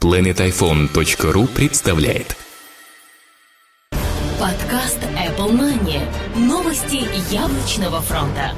planetiphone.ru представляет подкаст Apple Money. Новости яблочного фронта.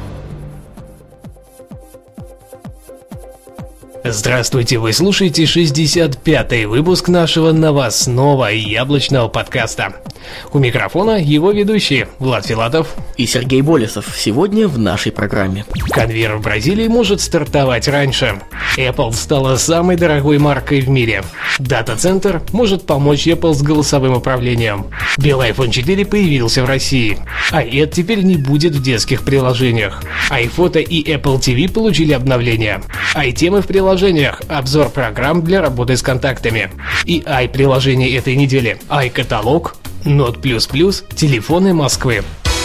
Здравствуйте, вы слушаете 65-й выпуск нашего новостного яблочного подкаста. У микрофона его ведущие Влад Филатов и Сергей Болесов. Сегодня в нашей программе. Конвейер в Бразилии может стартовать раньше. Apple стала самой дорогой маркой в мире. Дата-центр может помочь Apple с голосовым управлением. Белый iPhone 4 появился в России. iPad теперь не будет в детских приложениях. iPhoto и Apple TV получили обновления. iTемы в приложениях, обзор программ для работы с контактами. И iPриложение этой недели, iCatalog, Note++, телефоны Москвы.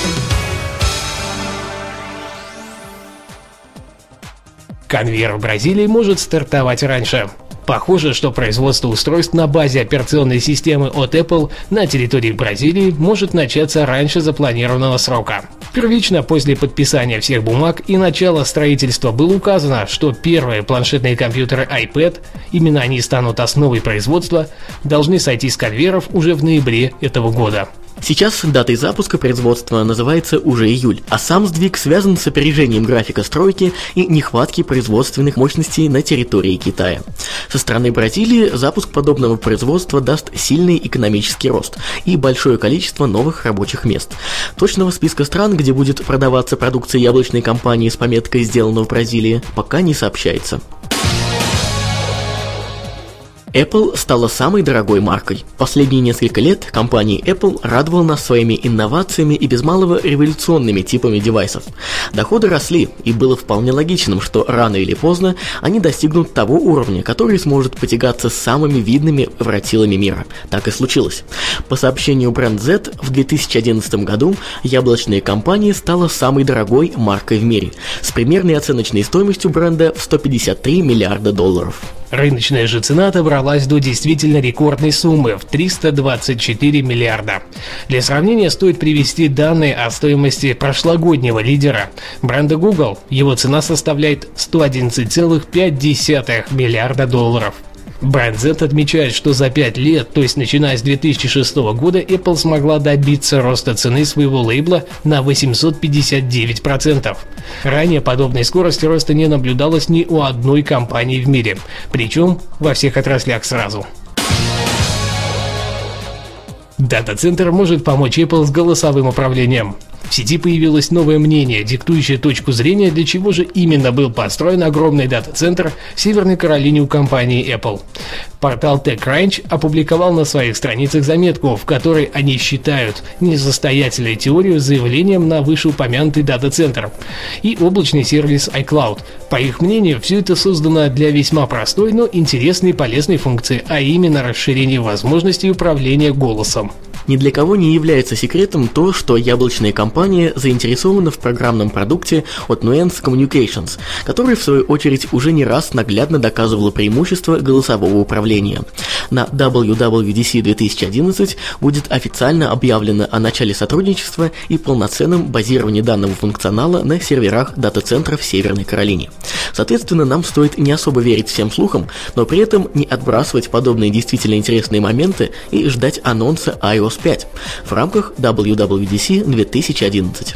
Конвейер в Бразилии может стартовать раньше. Похоже, что производство устройств на базе операционной системы от Apple на территории Бразилии может начаться раньше запланированного срока. Первично после подписания всех бумаг и начала строительства было указано, что первые планшетные компьютеры iPad, именно они станут основой производства, должны сойти с конвейеров уже в ноябре этого года. Сейчас датой запуска производства называется уже июль, а сам сдвиг связан с опережением графика стройки и нехватки производственных мощностей на территории Китая. Со стороны Бразилии запуск подобного производства даст сильный экономический рост и большое количество новых рабочих мест. Точного списка стран, где будет продаваться продукция яблочной компании с пометкой «Сделано в Бразилии», пока не сообщается. Apple стала самой дорогой маркой. Последние несколько лет компания Apple радовала нас своими инновациями и без малого революционными типами девайсов. Доходы росли, и было вполне логичным, что рано или поздно они достигнут того уровня, который сможет потягаться с самыми видными воротилами мира. Так и случилось. По сообщению Brand Z, в 2011 году яблочная компания стала самой дорогой маркой в мире, с примерной оценочной стоимостью бренда в $153 миллиарда. Рыночная же цена добралась до действительно рекордной суммы в 324 миллиарда. Для сравнения стоит привести данные о стоимости прошлогоднего лидера бренда Google. Его цена составляет $111,5 миллиарда. Brand Z отмечает, что за 5 лет, то есть начиная с 2006 года, Apple смогла добиться роста цены своего лейбла на 859%. Ранее подобной скорости роста не наблюдалось ни у одной компании в мире, причем во всех отраслях сразу. Дата-центр может помочь Apple с голосовым управлением. В сети появилось новое мнение, диктующее точку зрения, для чего же именно был построен огромный дата-центр в Северной Каролине у компании Apple. Портал TechCrunch опубликовал на своих страницах заметку, в которой они считают несостоятельной теорию с заявлением на вышеупомянутый дата-центр и облачный сервис iCloud. По их мнению, все это создано для весьма простой, но интересной и полезной функции, а именно расширение возможностей управления голосом. Ни для кого не является секретом то, что яблочная компания заинтересована в программном продукте от Nuance Communications, который, в свою очередь, уже не раз наглядно доказывала преимущество голосового управления. На WWDC 2011 будет официально объявлено о начале сотрудничества и полноценном базировании данного функционала на серверах дата-центра в Северной Каролине. Соответственно, нам стоит не особо верить всем слухам, но при этом не отбрасывать подобные действительно интересные моменты и ждать анонса iOS 5 в рамках WWDC 2011.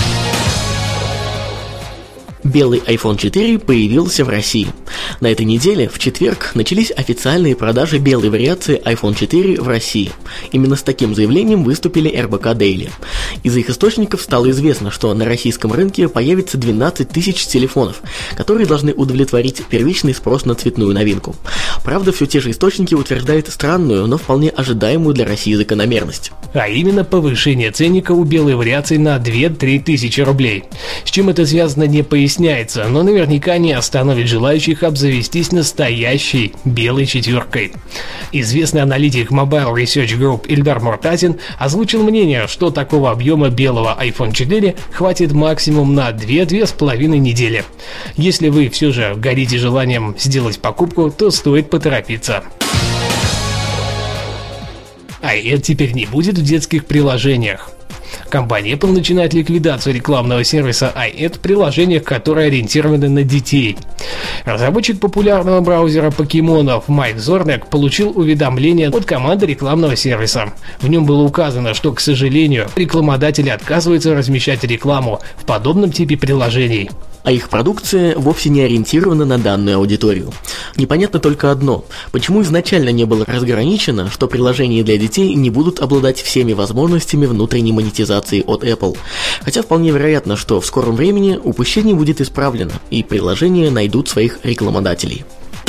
Белый iPhone 4 появился в России. На этой неделе, в четверг, начались официальные продажи белой вариации iPhone 4 в России. Именно с таким заявлением выступили РБК Daily. Из их источников стало известно, что на российском рынке появится 12 тысяч телефонов, которые должны удовлетворить первичный спрос на цветную новинку. Правда, все те же источники утверждают странную, но вполне ожидаемую для России закономерность. А именно повышение ценника у белой вариации на 2-3 тысячи рублей. С чем это связано, не поясняется, но наверняка не остановит желающих обзавестись настоящей белой четверкой. Известный аналитик Mobile Research Group Ильдар Муртазин озвучил мнение, что такого объема белого iPhone 4 хватит максимум на 2-2,5 недели. Если вы все же горите желанием сделать покупку, то стоит поторопиться. iPad теперь не будет в детских приложениях. Компания Apple начинает ликвидацию рекламного сервиса iAd в приложениях, которые ориентированы на детей. Разработчик популярного браузера покемонов Майк Зорнек получил уведомление от команды рекламного сервиса. В нем было указано, что, к сожалению, рекламодатели отказываются размещать рекламу в подобном типе приложений. А их продукция вовсе не ориентирована на данную аудиторию. Непонятно только одно: почему изначально не было разграничено, что приложения для детей не будут обладать всеми возможностями внутренней монетизации от Apple. Хотя вполне вероятно, что в скором времени упущение будет исправлено, и приложения найдут своих рекламодателей.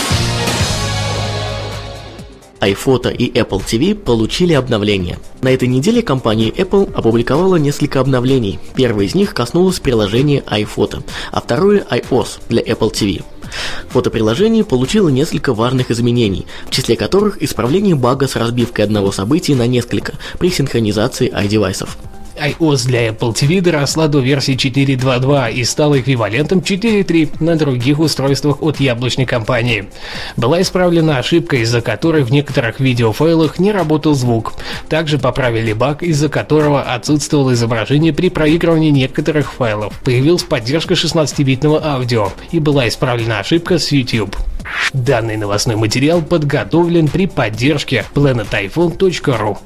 iPhoto и Apple TV получили обновления. На этой неделе компания Apple опубликовала несколько обновлений. Первое из них коснулось приложения iPhoto, а второе iOS для Apple TV. Фотоприложение получило несколько важных изменений, в числе которых исправление бага с разбивкой одного события на несколько при синхронизации iDevice'ов. iOS для Apple TV доросла до версии 4.2.2 и стала эквивалентом 4.3 на других устройствах от яблочной компании. Была исправлена ошибка, из-за которой в некоторых видеофайлах не работал звук. Также поправили баг, из-за которого отсутствовало изображение при проигрывании некоторых файлов. Появилась поддержка 16-битного аудио и была исправлена ошибка с YouTube. Данный новостной материал подготовлен при поддержке planetiphone.ru.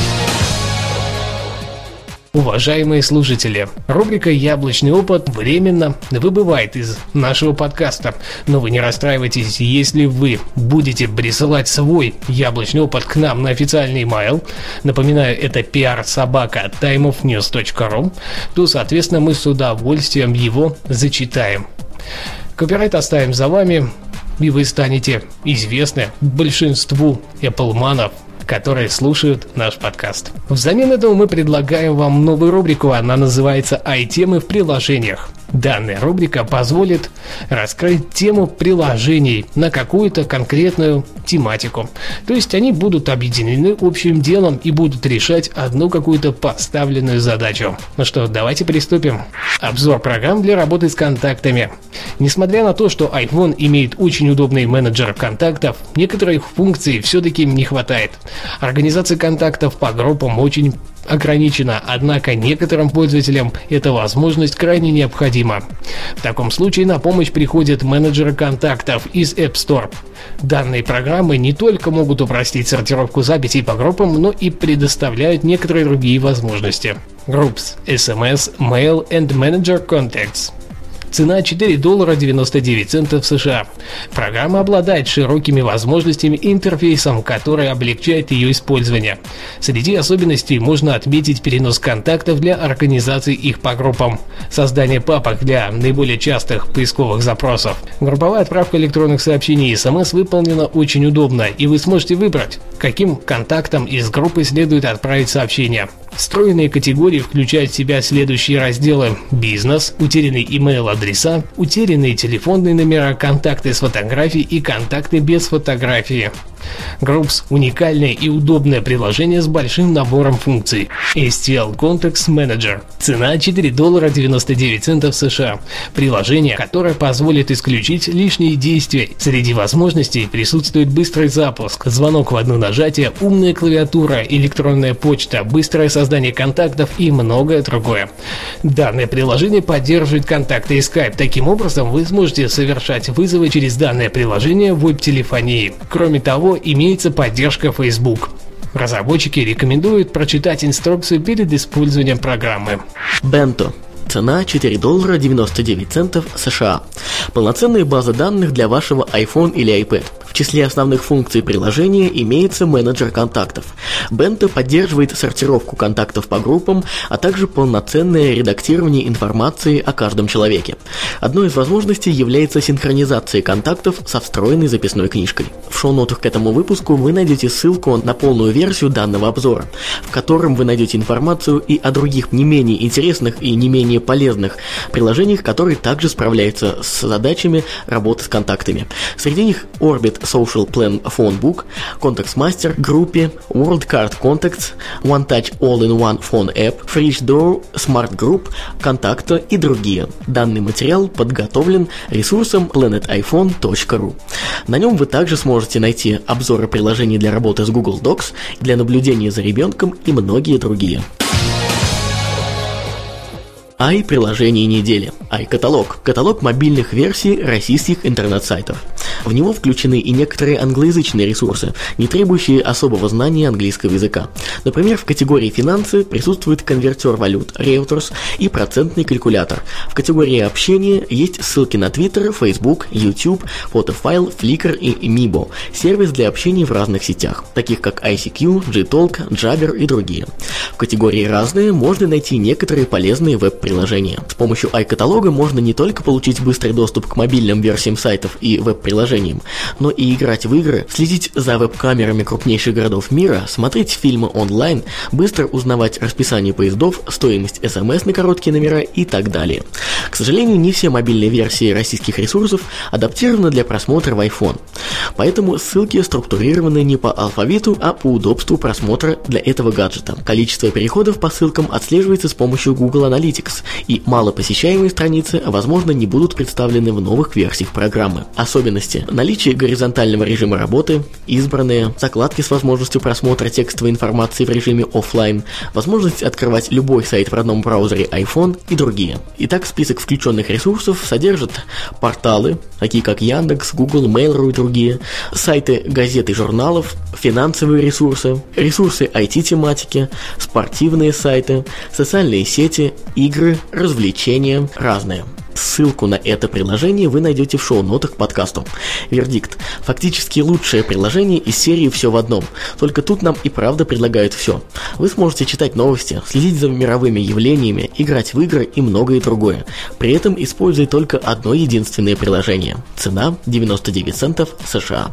Уважаемые слушатели, рубрика «Яблочный опыт» временно выбывает из нашего подкаста, но вы не расстраивайтесь, если вы будете присылать свой яблочный опыт к нам на официальный email, напоминаю, это pr@timeofnews.ru, то, соответственно, мы с удовольствием его зачитаем. Копирайт оставим за вами, и вы станете известны большинству Apple-манов, которые слушают наш подкаст. Взамен этого мы предлагаем вам новую рубрику, она называется «iTемы в приложениях». Данная рубрика позволит раскрыть тему приложений на какую-то конкретную тематику. То есть они будут объединены общим делом и будут решать одну какую-то поставленную задачу. Ну что, давайте приступим. Обзор программ для работы с контактами. Несмотря на то, что iPhone имеет очень удобный менеджер контактов, некоторых функций все-таки не хватает. Организация контактов по группам очень ограничена, однако некоторым пользователям эта возможность крайне необходима. В таком случае на помощь приходят менеджеры контактов из App Store. Данные программы не только могут упростить сортировку записей по группам, но и предоставляют некоторые другие возможности. Groups, SMS, Mail and Manager Contacts. Цена $4.99 США. Программа обладает широкими возможностями и интерфейсом, который облегчает ее использование. Среди особенностей можно отметить перенос контактов для организации их по группам, создание папок для наиболее частых поисковых запросов. Групповая отправка электронных сообщений и SMS выполнена очень удобно, и вы сможете выбрать, каким контактам из группы следует отправить сообщение. Встроенные категории включают в себя следующие разделы: бизнес, утерянные email-адреса, утерянные телефонные номера, контакты с фотографией и контакты без фотографии. Groups – уникальное и удобное приложение с большим набором функций. STL Contacts Manager. Цена $4.99 США. Приложение, которое позволит исключить лишние действия. Среди возможностей присутствует быстрый запуск, звонок в одно нажатие, умная клавиатура, электронная почта, быстрое создание контактов и многое другое. Данное приложение поддерживает контакты и Skype. Таким образом, вы сможете совершать вызовы через данное приложение в веб-телефонии. Кроме того, имеется поддержка Facebook. Разработчики рекомендуют прочитать инструкцию перед использованием программы. Bento. Цена $4.99 США. Полноценная база данных для вашего iPhone или iPad. В числе основных функций приложения имеется менеджер контактов. Bento поддерживает сортировку контактов по группам, а также полноценное редактирование информации о каждом человеке. Одной из возможностей является синхронизация контактов со встроенной записной книжкой. В шоу-нотах к этому выпуску вы найдете ссылку на полную версию данного обзора, в котором вы найдете информацию и о других не менее интересных и не менее полезных приложениях, которые также справляются с задачами работы с контактами. Среди них Orbit Social Plan Phone Book, Contacts Master, Groupie, World Card Contacts, One Touch All-in-One Phone App, FreeShDoor, Smart Group, Контакта и другие. Данный материал подготовлен ресурсом planetiphone.ru. На нем вы также сможете найти обзоры приложений для работы с Google Docs, для наблюдения за ребенком и многие другие. i-приложение недели. i-каталог. Каталог мобильных версий российских интернет-сайтов. В него включены и некоторые англоязычные ресурсы, не требующие особого знания английского языка. Например, в категории «Финансы» присутствует конвертер валют Reuters и процентный калькулятор. В категории «Общение» есть ссылки на Twitter, Facebook, YouTube, Фотофайл, Flickr и Meebo, сервис для общения в разных сетях, таких как ICQ, Gtalk, Jabber и другие. В категории «Разные» можно найти некоторые полезные веб-приложения. С помощью i-каталога можно не только получить быстрый доступ к мобильным версиям сайтов и веб-приложениям, но и играть в игры, следить за веб-камерами крупнейших городов мира, смотреть фильмы онлайн, быстро узнавать расписание поездов, стоимость СМС на короткие номера и так далее. К сожалению, не все мобильные версии российских ресурсов адаптированы для просмотра в iPhone, поэтому ссылки структурированы не по алфавиту, а по удобству просмотра для этого гаджета. Количество переходов по ссылкам отслеживается с помощью Google Analytics, и малопосещаемые страницы, возможно, не будут представлены в новых версиях программы. Особенности: наличие горизонтального режима работы, избранные, закладки с возможностью просмотра текстовой информации в режиме офлайн, возможность открывать любой сайт в родном браузере iPhone и другие. Итак, список включенных ресурсов содержит порталы, такие как Яндекс, Google, Mail.ru и другие, сайты газет и журналов, финансовые ресурсы, ресурсы IT-тематики, спортивные сайты, социальные сети, игры, развлечения, разные. Ссылку на это приложение вы найдете в шоу-нотах к подкасту. Вердикт. Фактически лучшее приложение из серии «Все в одном». Только тут нам и правда предлагают все. Вы сможете читать новости, следить за мировыми явлениями, играть в игры и многое другое. При этом используя только одно единственное приложение. Цена 99 центов США.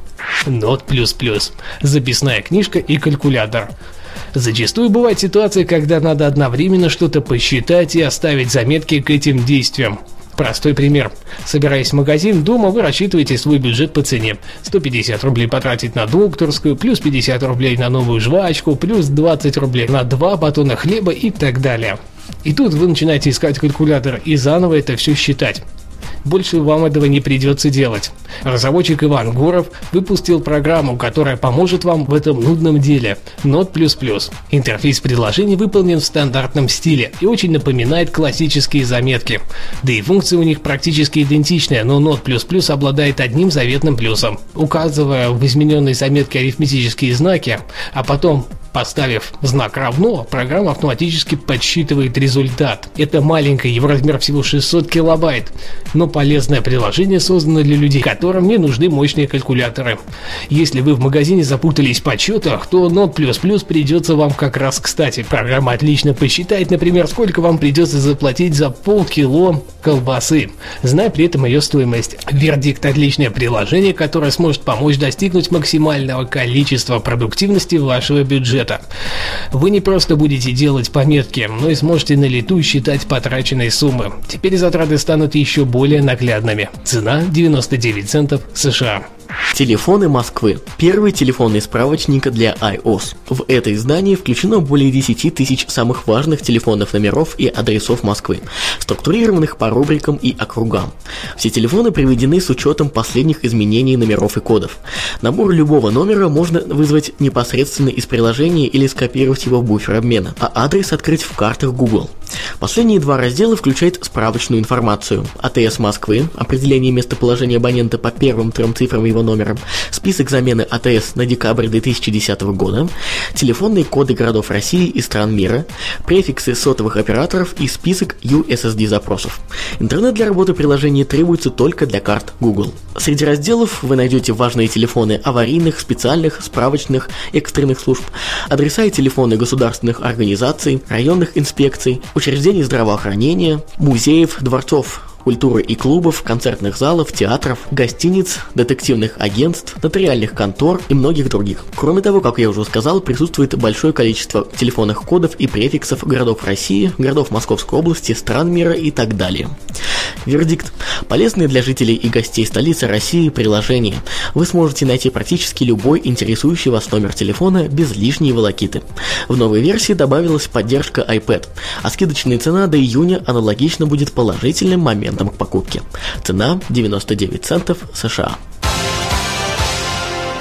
Note++. Записная книжка и калькулятор. Зачастую бывает ситуация, когда надо одновременно что-то посчитать и оставить заметки к этим действиям. Простой пример. Собираясь в магазин, дома вы рассчитываете свой бюджет по цене. 150 рублей потратить на докторскую, плюс 50 рублей на новую жвачку, плюс 20 рублей на 2 батона хлеба и так далее. И тут вы начинаете искать калькулятор и заново это все считать. Больше вам этого не придется делать. Разработчик Иван Гуров выпустил программу, которая поможет вам в этом нудном деле. Note++. Интерфейс приложения выполнен в стандартном стиле и очень напоминает классические заметки. Да и функции у них практически идентичные, но Note++ обладает одним заветным плюсом. Указывая в измененной заметке арифметические знаки, а потом поставив знак «равно», программа автоматически подсчитывает результат. Это маленькое, его размер всего 600 килобайт, но полезное приложение создано для людей, которым не нужны мощные калькуляторы. Если вы в магазине запутались в подсчетах, то Note++ придется вам как раз кстати. Программа отлично посчитает, например, сколько вам придется заплатить за полкило колбасы, зная при этом ее стоимость. Вердикт: отличное приложение, которое сможет помочь достигнуть максимального количества продуктивности вашего бюджета. Вы не просто будете делать пометки, но и сможете на лету считать потраченные суммы. Теперь затраты станут еще более наглядными. Цена 99 центов США. Телефоны Москвы. Первый телефонный справочник для iOS. В это издание включено более 10 тысяч самых важных телефонных номеров и адресов Москвы, структурированных по рубрикам и округам. Все телефоны приведены с учетом последних изменений номеров и кодов. Набор любого номера можно вызвать непосредственно из приложения или скопировать его в буфер обмена, а адрес открыть в картах Google. Последние два раздела включают справочную информацию: АТС Москвы, определение местоположения абонента по первым трем цифрам его номера, список замены АТС на декабрь 2010 года, телефонные коды городов России и стран мира, префиксы сотовых операторов и список USSD запросов. Интернет для работы приложения требуется только для карт Google. Среди разделов вы найдете важные телефоны аварийных, специальных, справочных, экстренных служб, адреса и телефоны государственных организаций, районных инспекций, учреждений здравоохранения, музеев, дворцов культуры и клубов, концертных залов, театров, гостиниц, детективных агентств, нотариальных контор и многих других. Кроме того, как я уже сказал, присутствует большое количество телефонных кодов и префиксов городов России, городов Московской области, стран мира и так далее. Вердикт. Полезные для жителей и гостей столицы России приложения. Вы сможете найти практически любой интересующий вас номер телефона без лишней волокиты. В новой версии добавилась поддержка iPad, а скидочная цена до июня аналогично будет положительным моментом к покупке. Цена 99 центов США.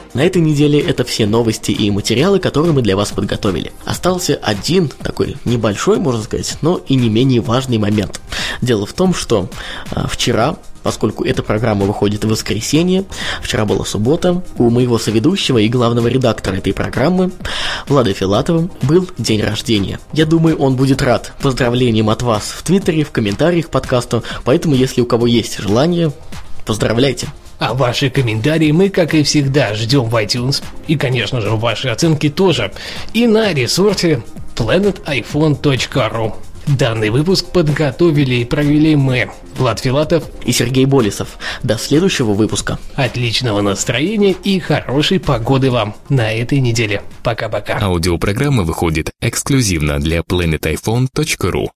На этой неделе это все новости и материалы, которые мы для вас подготовили. Остался один такой небольшой, можно сказать, но и не менее важный момент. Дело в том, что вчера, поскольку эта программа выходит в воскресенье, вчера была суббота, у моего соведущего и главного редактора этой программы, Влада Филатова, был день рождения. Я думаю, он будет рад поздравлениям от вас в Твиттере, в комментариях к подкасту, поэтому, если у кого есть желание, поздравляйте. А ваши комментарии мы, как и всегда, ждем в iTunes. И, конечно же, ваши оценки тоже. И на ресурсе planetiphone.ru. Данный выпуск подготовили и провели мы, Влад Филатов и Сергей Болесов. До следующего выпуска. Отличного настроения и хорошей погоды вам на этой неделе. Пока-пока. Аудиопрограмма выходит эксклюзивно для planetiphone.ru.